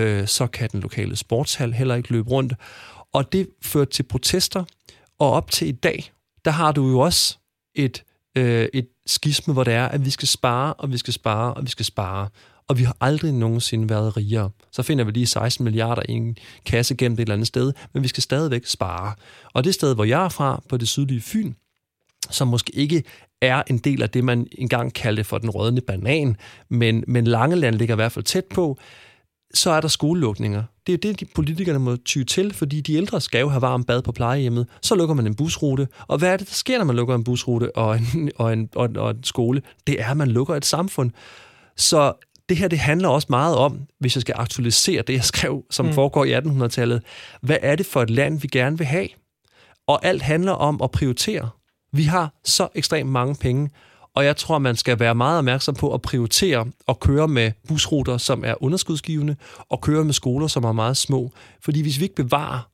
så kan den lokale sportshal heller ikke løbe rundt, og det førte til protester, og op til i dag, der har du jo også et skisme, hvor det er, at vi skal spare, og vi skal spare, og vi skal spare. Og vi har aldrig nogensinde været rigere. Så finder vi lige 16 milliarder i en kasse gennem et eller andet sted, men vi skal stadigvæk spare. Og det sted, hvor jeg er fra, på det sydlige Fyn, som måske ikke er en del af det, man engang kaldte for den rådne banan, men Langeland ligger i hvert fald tæt på, så er der skolelukninger. Det er det, de politikerne må ty til, fordi de ældre skal jo have varmt bad på plejehjemmet. Så lukker man en busrute. Og hvad er det, der sker, når man lukker en busrute og en skole? Det er, at man lukker et samfund. Så det her, det handler også meget om, hvis jeg skal aktualisere det, jeg skrev, som foregår i 1800-tallet. Hvad er det for et land, vi gerne vil have? Og alt handler om at prioritere. Vi har så ekstremt mange penge, og jeg tror, man skal være meget opmærksom på at prioritere og køre med busruter, som er underskudsgivende, og køre med skoler, som er meget små. Fordi hvis vi ikke bevarer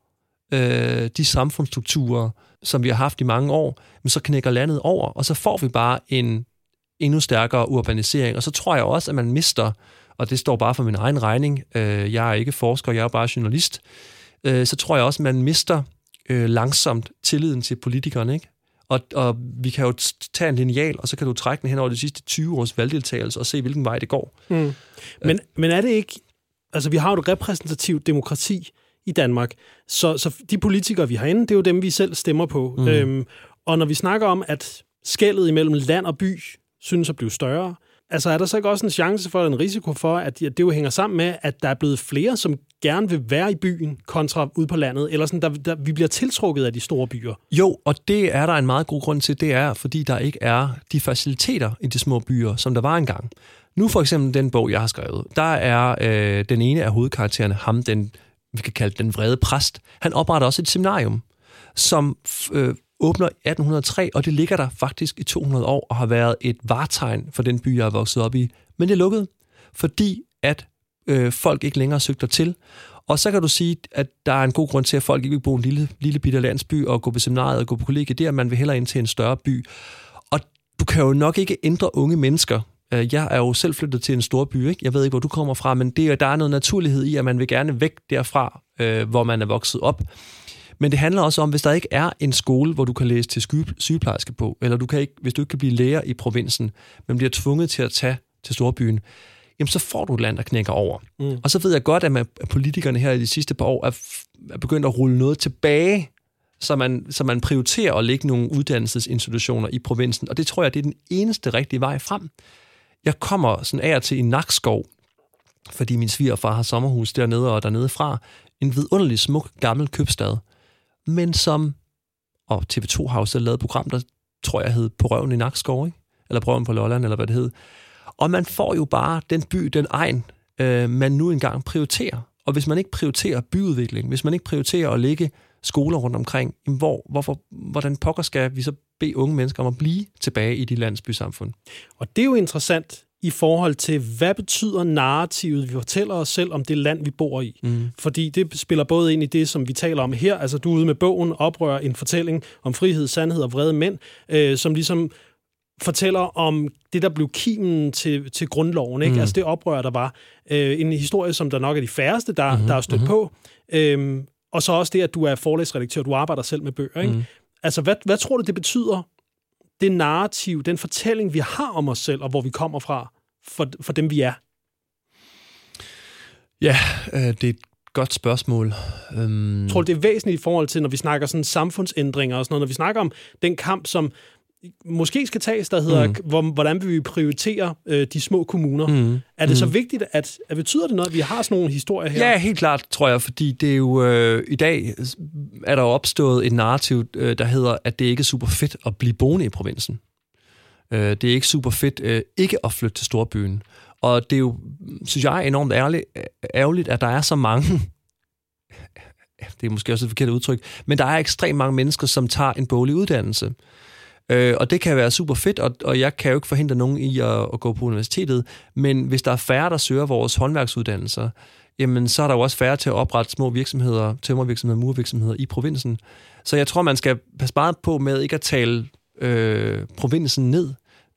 de samfundsstrukturer, som vi har haft i mange år, så knækker landet over, og så får vi bare en endnu stærkere urbanisering. Og så tror jeg også, at man mister, og det står bare for min egen regning, jeg er ikke forsker, jeg er bare journalist, så tror jeg også, at man mister langsomt tilliden til politikerne, ikke? Og vi kan jo tage en lineal, og så kan du trække den hen over de sidste 20 års valgdeltagelse og se, hvilken vej det går. Men er det ikke... Altså, vi har jo et repræsentativt demokrati i Danmark, så de politikere, vi har inde, det er jo dem, vi selv stemmer på. Og når vi snakker om, at skellet imellem land og by synes at blive større, altså er der så ikke også en chance for, en risiko for, at det jo hænger sammen med, at der er blevet flere, som gerne vil være i byen, kontra ude på landet, eller sådan, vi bliver tiltrukket af de store byer? Jo, og det er der en meget god grund til, det er, fordi der ikke er de faciliteter i de små byer, som der var engang. Nu for eksempel den bog, jeg har skrevet, der er den ene af hovedkaraktererne, ham, vi kan kalde den vrede præst, han opretter også et seminarium, som åbner 1803, og det ligger der faktisk i 200 år, og har været et vartegn for den by, jeg er vokset op i. Men det er lukket, fordi at folk ikke længere søgter til. Og så kan du sige, at der er en god grund til, at folk ikke vil bo i en lille bitte landsby, og gå på seminariet og gå på kollegiet der, man vil hellere ind til en større by. Og du kan jo nok ikke ændre unge mennesker. Jeg er jo selv flyttet til en stor by, ikke? Jeg ved ikke, hvor du kommer fra, men der er noget naturlighed i, at man vil gerne væk derfra, hvor man er vokset op. Men det handler også om, hvis der ikke er en skole, hvor du kan læse til sygeplejerske på, eller hvis du ikke kan blive lærer i provinsen, men bliver tvunget til at tage til storbyen, jamen så får du et land, der knækker over. Og så ved jeg godt, at politikerne her i de sidste par år er begyndt at rulle noget tilbage, så man prioriterer at lægge nogle uddannelsesinstitutioner i provinsen, og det tror jeg, det er den eneste rigtige vej frem. Jeg kommer sådan af og til i Nakskov, fordi min svigerfar har sommerhus dernede og dernede fra, en vidunderlig smuk gammel købstad, men og TV2 har også lavet et program, der tror jeg hed På røven i Nakskov, ikke? Eller På røven på Lolland, eller hvad det hed. Og man får jo bare den by, den egen, man nu engang prioriterer. Og hvis man ikke prioriterer byudvikling, hvis man ikke prioriterer at lægge skoler rundt omkring, hvordan pokker skal vi så bede unge mennesker om at blive tilbage i de landsbysamfund? Og det er jo interessant i forhold til, hvad betyder narrativet, vi fortæller os selv om det land, vi bor i. Fordi det spiller både ind i det, som vi taler om her, altså du er ude med bogen, oprører en fortælling om frihed, sandhed og vrede mænd, som ligesom fortæller om det, der blev kimen til grundloven, ikke? Altså det oprør, der var. En historie, som der nok er de færreste, der er stødt på. Og så også det, at du er forlægsredaktør, du arbejder selv med bøger, ikke? Altså, hvad tror du, det betyder, det narrativ, den fortælling, vi har om os selv, og hvor vi kommer fra, for dem, vi er? Ja, det er et godt spørgsmål. Tror du, det er væsentligt i forhold til, når vi snakker sådan samfundsændringer og sådan noget, når vi snakker om den kamp, som måske skal tages, der hedder, hvordan vil vi prioritere de små kommuner? Er det så vigtigt, at betyder det noget, at vi har sådan nogle historier her? Ja, helt klart, tror jeg, fordi det er jo i dag er der jo opstået et narrativ, der hedder, at det ikke er super fedt at blive boende i provinsen. Det er ikke super fedt ikke at flytte til storbyen. Og det er jo, synes jeg, enormt ærgerligt, at der er så mange, det er måske også et forkert udtryk, men der er ekstremt mange mennesker, som tager en boglig uddannelse. Og det kan være super fedt, og jeg kan jo ikke forhindre nogen i at gå på universitetet, men hvis der er færre, der søger vores håndværksuddannelser, jamen så er der jo også færre til at oprette små virksomheder, tømmervirksomheder, murvirksomheder i provinsen. Så jeg tror, man skal passe meget på med ikke at tale provinsen ned,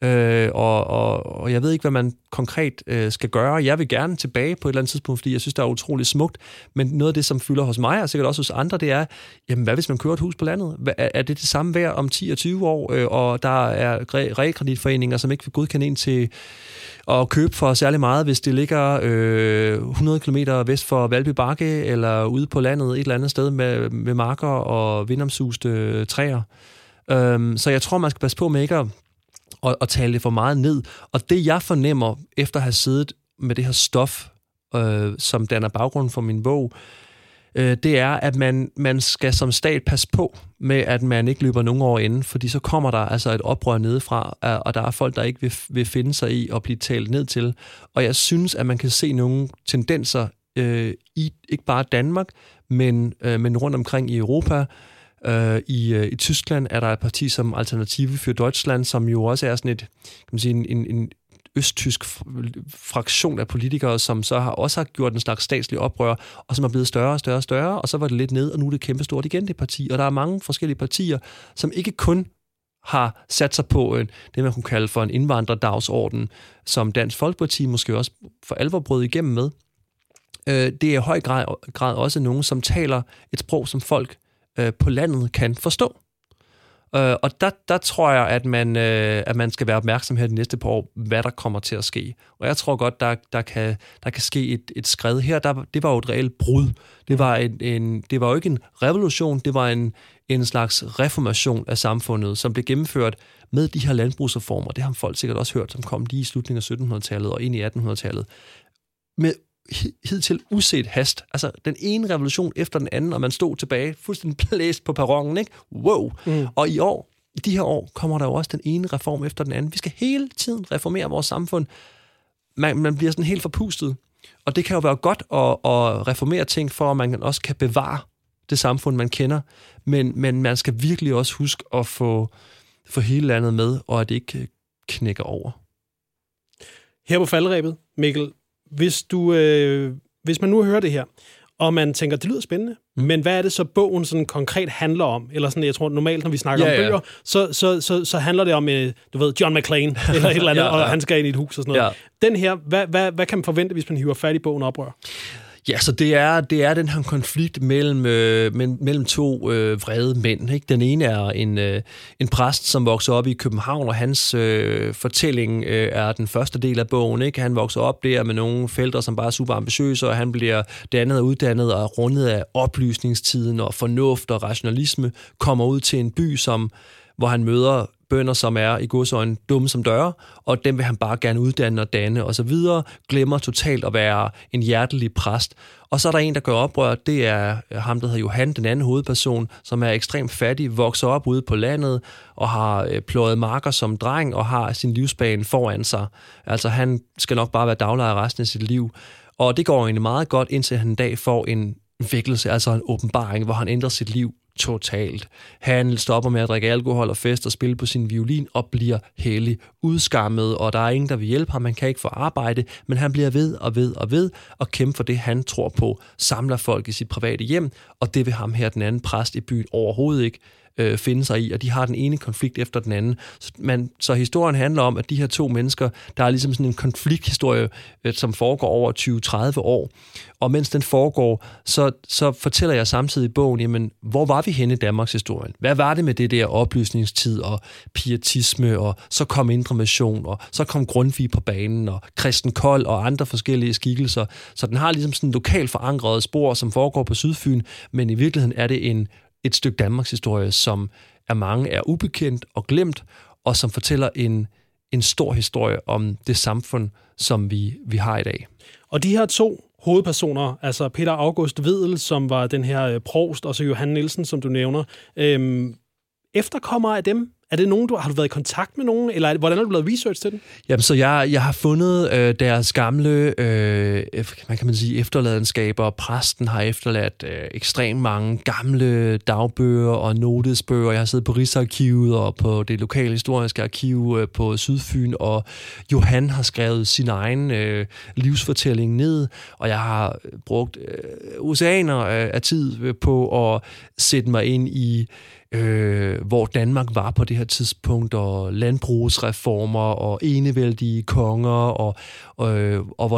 og jeg ved ikke, hvad man konkret skal gøre. Jeg vil gerne tilbage på et eller andet tidspunkt, fordi jeg synes, det er utroligt smukt, men noget af det, som fylder hos mig, og sikkert også hos andre, det er, jamen hvad hvis man kører et hus på landet? Er det det samme værd om 10 og 20 år, og der er realkreditforeninger, som ikke vil godkende en til at købe for særlig meget, hvis det ligger 100 km vest for Valby Bakke, eller ude på landet et eller andet sted med marker og vindomsuste træer. Så jeg tror, man skal passe på med ikke at tale det for meget ned. Og det, jeg fornemmer, efter at have siddet med det her stof, som danner baggrunden for min bog, det er, at man skal som stat passe på med, at man ikke løber nogen år inden, fordi så kommer der altså et oprør nedefra, og der er folk, der ikke vil finde sig i at blive talt ned til. Og jeg synes, at man kan se nogle tendenser i ikke bare Danmark, men rundt omkring i Europa. I Tyskland er der et parti som Alternative für Deutschland, som jo også er sådan et, kan man sige, en østtysk fraktion af politikere, som så også har gjort en slags statslig oprør, og som er blevet større og større og større, og så var det lidt ned, og nu er det kæmpestort igen, det parti. Og der er mange forskellige partier, som ikke kun har sat sig på det, man kunne kalde for en indvandrerdagsorden, som Dansk Folkeparti måske også for alvor brød igennem med. Det er i høj grad også nogen, som taler et sprog, som folk på landet kan forstå. Og der tror jeg, at man skal være opmærksom her de næste par år, hvad der kommer til at ske. Og jeg tror godt, der kan ske et skred her. Det var jo et reelt brud. Det var jo ikke en revolution, det var en slags reformation af samfundet, som blev gennemført med de her landbrugsreformer. Det har folk sikkert også hørt, som kom lige i slutningen af 1700-tallet og ind i 1800-tallet. Med hidtil uset hast. Altså, den ene revolution efter den anden, og man stod tilbage fuldstændig blæst på perronen, ikke? Wow! Og i de her år, kommer der jo også den ene reform efter den anden. Vi skal hele tiden reformere vores samfund. Man bliver sådan helt forpustet. Og det kan jo være godt at reformere ting, for at man også kan bevare det samfund, man kender. Men man skal virkelig også huske at få hele landet med, og at det ikke knækker over. Her på falderebet, Mikkel, hvis man nu hører det her, og man tænker, det lyder spændende, men hvad er det så bogen sådan konkret handler om? Eller sådan, jeg tror normalt, når vi snakker om bøger, så handler det om, du ved, John McClane, eller et eller andet, og han skal ind i et hus og sådan noget. Ja. Den her, hvad kan man forvente, hvis man hiver fat i bogen Oprør? Ja, så det er den her konflikt mellem to vrede mænd. Ikke? Den ene er en præst, som vokser op i København, og hans fortælling er den første del af bogen. Ikke? Han vokser op der med nogle forældre, som bare er super ambitiøse, og han bliver dannet og uddannet og rundet af oplysningstiden og fornuft og rationalisme, kommer ud til en by, hvor han møder bønder, som er i godsøjne dumme som døre, og dem vil han bare gerne uddanne og danne og så videre, glemmer totalt at være en hjertelig præst. Og så er der en, der gør oprør, det er ham, der hedder Johan, den anden hovedperson, som er ekstremt fattig, vokser op ude på landet og har pløjet marker som dreng og har sin livsbane foran sig. Altså han skal nok bare være daglejer resten af sit liv. Og det går egentlig meget godt, indtil han en dag får en vækkelse, altså en åbenbaring, hvor han ændrer sit liv totalt. Han stopper med at drikke alkohol og fest og spille på sin violin og bliver hellig udskammet, og der er ingen, der vil hjælpe ham. Han kan ikke få arbejde, men han bliver ved og kæmpe for det, han tror på, samler folk i sit private hjem, og det vil ham her, den anden præst i byen, overhovedet ikke finde sig i, og de har den ene konflikt efter den anden. Så historien handler om, at de her to mennesker, der er ligesom sådan en konflikthistorie, som foregår over 20-30 år, og mens den foregår, så fortæller jeg samtidig i bogen, jamen, hvor var vi henne i Danmarks historien? Hvad var det med det der oplysningstid og pietisme, og så kom Indre Mission, og så kom Grundtvig på banen, og Christen Kold og andre forskellige skikkelser. Så den har ligesom sådan en lokalt forankret spor, som foregår på Sydfyn, men i virkeligheden er det et stykke Danmarks historie, som af mange er ubekendt og glemt, og som fortæller en stor historie om det samfund, som vi har i dag. Og de her to hovedpersoner, altså Peter August Wedel, som var den her provst, og så Johan Nielsen, som du nævner, efterkommere af dem, er det nogen, har du været i kontakt med nogen, eller hvordan har du lavet research til den? Jamen, så jeg har fundet deres gamle, man kan sige, efterladenskaber. Præsten har efterladt ekstremt mange gamle dagbøger og notesbøger. Jeg har siddet på Rigsarkivet og på det lokale historiske arkiv på Sydfyn, og Johan har skrevet sin egen livsfortælling ned, og jeg har brugt oceaner af tid på at sætte mig ind i hvor Danmark var på det her tidspunkt, og landbrugsreformer og enevældige konger, og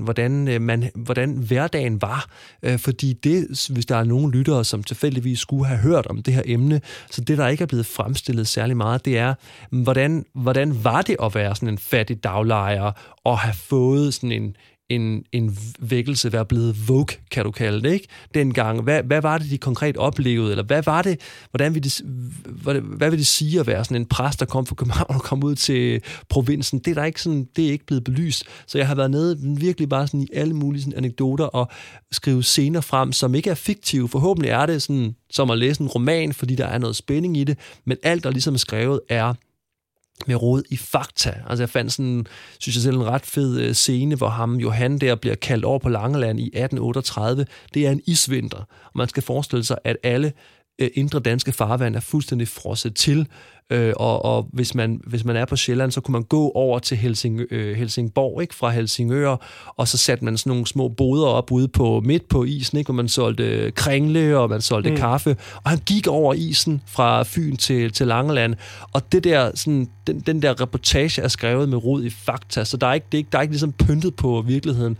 hvordan hverdagen var. Fordi det, hvis der er nogen lyttere, som tilfældigvis skulle have hørt om det her emne, så det, der ikke er blevet fremstillet særlig meget, det er, hvordan var det at være sådan en fattig daglejer, og have fået sådan en vækkelse, være blevet woke, kan du kalde det, ikke? Dengang. Hvad var det, de konkret oplevede? Eller hvad var det, hvad vil det sige at være sådan en præst, der kom fra København og kom ud til provinsen? Det er ikke blevet belyst. Så jeg har været nede virkelig bare sådan i alle mulige sådan anekdoter og skrive scener frem, som ikke er fiktive. Forhåbentlig er det sådan, som at læse en roman, fordi der er noget spænding i det, men alt, der ligesom er skrevet, er med rod i fakta. Altså jeg fandt sådan, synes jeg selv, en ret fed scene, hvor ham, Johan, der bliver kaldt over på Langeland i 1838. Det er en isvinter, og man skal forestille sig, at alle indre danske farvand er fuldstændig frosset til, og hvis man er på Sjælland, så kunne man gå over til Helsingborg, ikke, fra Helsingør, og så satte man sådan nogle små boder op ude midt på isen, ikke, hvor man solgte kringle, og man solgte kaffe, og han gik over isen fra Fyn til Langeland, og det der, sådan, den der reportage er skrevet med rod i fakta, så der er ikke ligesom pyntet på virkeligheden.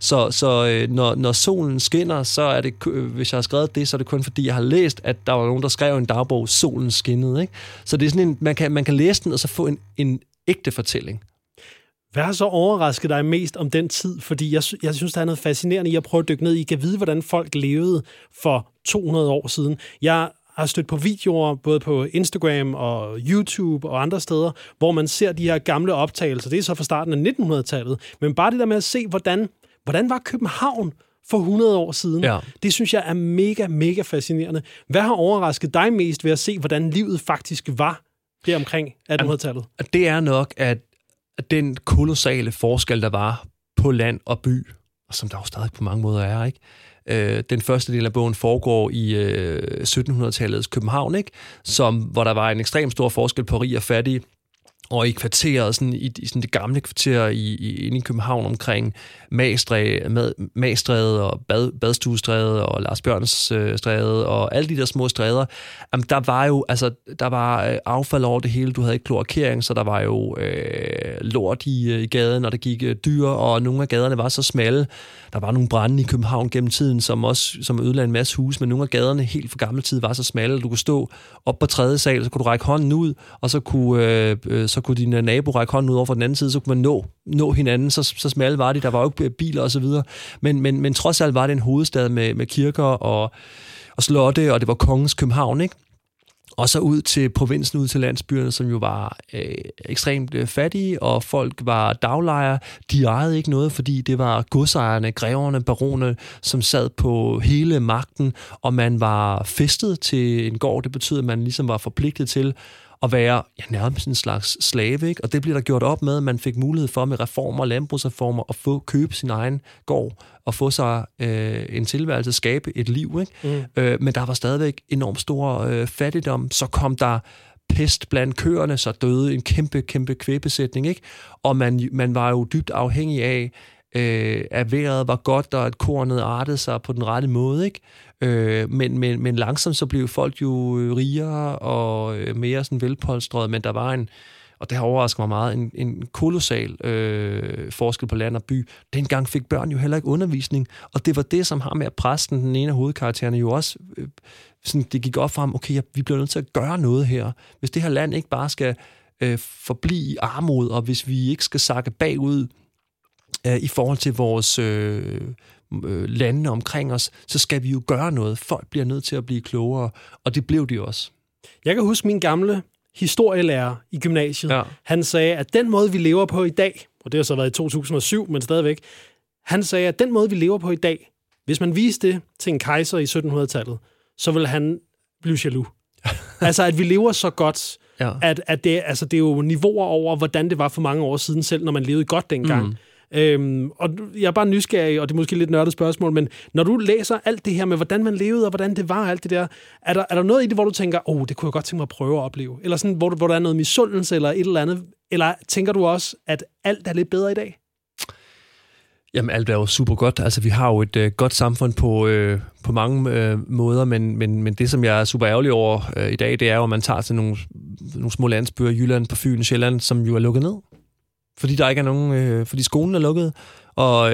Så når solen skinner, så er det, hvis jeg har skrevet det, så er det kun fordi, jeg har læst, at der var nogen, der skrev en dagbog, solen skinnede, ikke? Så det er sådan man kan læse den, og så få en ægte fortælling. Hvad har så overrasket dig mest om den tid? Fordi jeg synes, der er noget fascinerende i at prøve at dykke ned i, kan vide, hvordan folk levede for 200 år siden. Jeg har stødt på videoer, både på Instagram og YouTube og andre steder, hvor man ser de her gamle optagelser. Det er så fra starten af 1900-tallet. Men bare det der med at se, hvordan var København for 100 år siden. Ja. Det synes jeg er mega, mega fascinerende. Hvad har overrasket dig mest ved at se, hvordan livet faktisk var der omkring 1800-tallet? Det er nok, at den kolossale forskel, der var på land og by, og som der jo stadig på mange måder er, ikke? Den første del af bogen foregår i 1700-tallets København, ikke? Hvor der var en ekstremt stor forskel på rig og fattig, Og i kvarteret, sådan i sådan det gamle kvarter inde i København omkring Magstræde og Badstuestræde og Lars Bjørns stræde og alle de der små stræder, jamen der var jo, altså der var affald over det hele, du havde ikke kloakering, så der var jo lort i gaden, og der gik dyr, og nogle af gaderne var så smalle. Der var nogle brande i København gennem tiden, som ødelagde en masse hus, men nogle af gaderne helt for gammel tid var så smalle, at du kunne stå op på 3. sal, så kunne du række hånden ud, og så kunne din nabo række hånden ud over fra den anden side, så kunne man nå hinanden, så smalle var de, der var jo ikke biler og så videre, men trods alt var det en hovedstad med kirker og slotte, og det var kongens København, ikke? Og så ud til provinsen, ud til landsbyerne, som jo var ekstremt fattige, og folk var daglejere. De ejede ikke noget, fordi det var godsejerne, greverne, baronerne, som sad på hele magten, og man var festet til en gård. Det betød, at man ligesom var forpligtet til at være nærmest en slags slave, ikke? Og det blev der gjort op med, at man fik mulighed for med reformer, landbrugsreformer, at købe sin egen gård og få sig en tilværelse, skabe et liv, ikke? Men der var stadigvæk enormt stor fattigdom. Så kom der pest blandt køerne, så døde en kæmpe kvægbesætning, ikke? Og man var jo dybt afhængig af, at vejret var godt, og at kornet artede sig på den rette måde, ikke? Men langsomt så blev folk jo rigere og mere sådan velpolstrede, men der var og det har overrasket mig meget, en kolossal forskel på land og by. Dengang fik børn jo heller ikke undervisning, og det var det, som har med at præsten, den ene af hovedkaraktererne, jo også, sådan, det gik op for ham, okay, vi bliver nødt til at gøre noget her. Hvis det her land ikke bare skal forblive i armod, og hvis vi ikke skal sakke bagud i forhold til vores landene omkring os, så skal vi jo gøre noget. Folk bliver nødt til at blive klogere, og det blev de også. Jeg kan huske min gamle historielærer i gymnasiet. Ja. Han sagde, at den måde, vi lever på i dag, og det har så været i 2007, men stadigvæk, han sagde, at den måde, vi lever på i dag, hvis man viste det til en kejser i 1700-tallet, så ville han blive jaloux. Altså, at vi lever så godt, at det er jo niveauer over, hvordan det var for mange år siden, selv når man levede godt dengang. Og jeg er bare nysgerrig, og det er måske lidt nørdet spørgsmål, men når du læser alt det her med, hvordan man levede, og hvordan det var, alt det der, er der noget i det, hvor du tænker, det kunne jeg godt tænke mig at prøve at opleve? Eller sådan, hvor der er noget misundelse, eller et eller andet? Eller tænker du også, at alt er lidt bedre i dag? Jamen, alt er jo super godt. Altså, vi har jo et godt samfund på mange måder, men det, som jeg er super ærgerlig over i dag, det er jo, at man tager til nogle små landsbyer, Jylland, på Fyn, Sjælland, som jo er lukket ned. Fordi der ikke er nogen, fordi skolen er lukket, og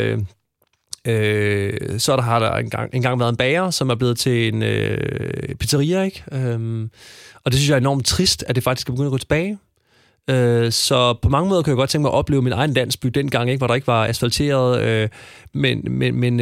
så har der engang været en bager, som er blevet til en pizzeria, ikke? Og det synes jeg er enormt trist, at det faktisk er begyndt at gå tilbage. Så på mange måder kan jeg godt tænke mig at opleve min egen landsby dengang, ikke, hvor der ikke var asfalteret, men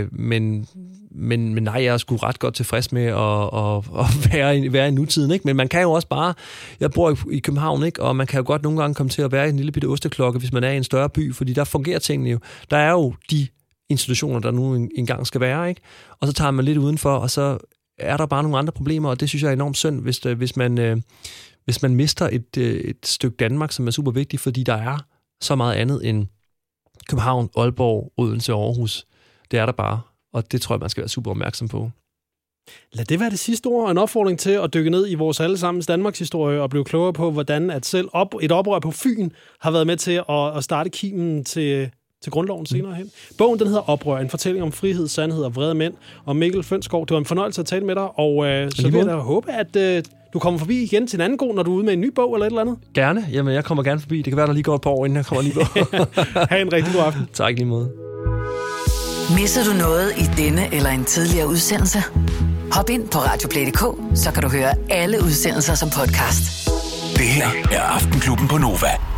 nej, jeg er sgu ret godt tilfreds med at være i nutiden, ikke? Men man kan jo også bare, jeg bor i København, ikke? Og man kan jo godt nogle gange komme til at være i en lille bitte osteklokke, hvis man er i en større by, fordi der fungerer tingene jo. Der er jo de institutioner, der nu engang skal være, ikke? Og så tager man lidt udenfor, og så er der bare nogle andre problemer, og det synes jeg er enormt synd, hvis man mister et stykke Danmark, som er super vigtigt, fordi der er så meget andet end København, Aalborg, Odense og Aarhus. Det er der bare. Og det tror jeg, man skal være super opmærksom på. Lad det være det sidste ord, og en opfordring til at dykke ned i vores allesammens Danmarks historie og blive klogere på, hvordan at selv et oprør på Fyn har været med til at starte kimen til grundloven senere hen. Bogen, den hedder Oprør, en fortælling om frihed, sandhed og vrede mænd. Og Mikkel Fønsskov, det var en fornøjelse at tale med dig, og så vil jeg da håbe, at du kommer forbi igen til en anden god, når du er ude med en ny bog eller et eller andet. Gerne. Jamen, jeg kommer gerne forbi. Det kan være, der lige går et par år, inden jeg kommer lige på. Ha' en rigtig god aften. Tak lige måde. Misser du noget i denne eller en tidligere udsendelse? Hop ind på radioplay.dk, så kan du høre alle udsendelser som podcast. Det her er Aftenklubben på Nova.